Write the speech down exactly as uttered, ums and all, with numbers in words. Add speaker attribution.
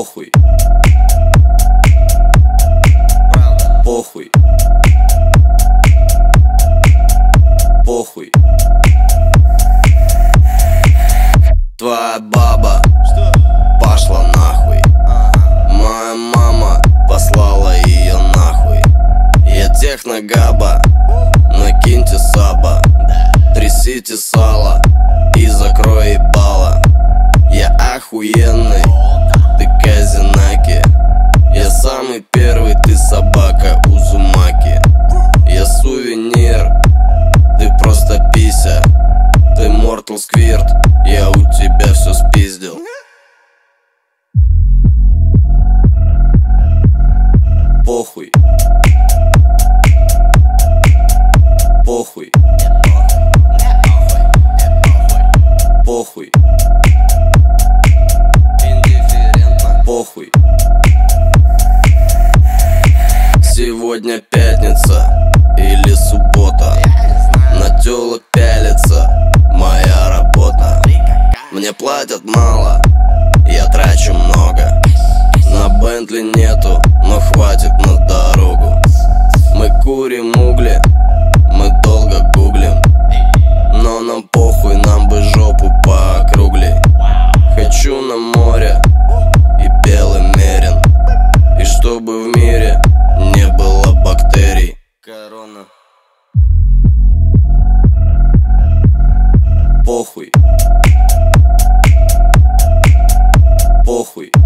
Speaker 1: Похуй. Похуй. Похуй. Твоя баба пошла нахуй. Моя мама послала ее нахуй. Я техногаба, накиньте саба, трясите сало и закрой ебало. Я охуенный, ты казинаки. Я самый первый, ты собака Узумаки. Я сувенир, ты просто пися. Ты Mortal Squirt, я у тебя все спиздил. Похуй. Похуй. Похуй. Индифферентно. Похуй. Сегодня пятница или суббота. На тёлок пялится моя работа. Мне платят мало, я трачу много. На Бентли нету, но хватит на дорогу. Мы курим угли, мы долго гуглим. Но нам похуй, нам бы жопу поокругли. Хочу на море и белый мерин, и чтобы в мире не было бактерий. Корона. Похуй. Похуй.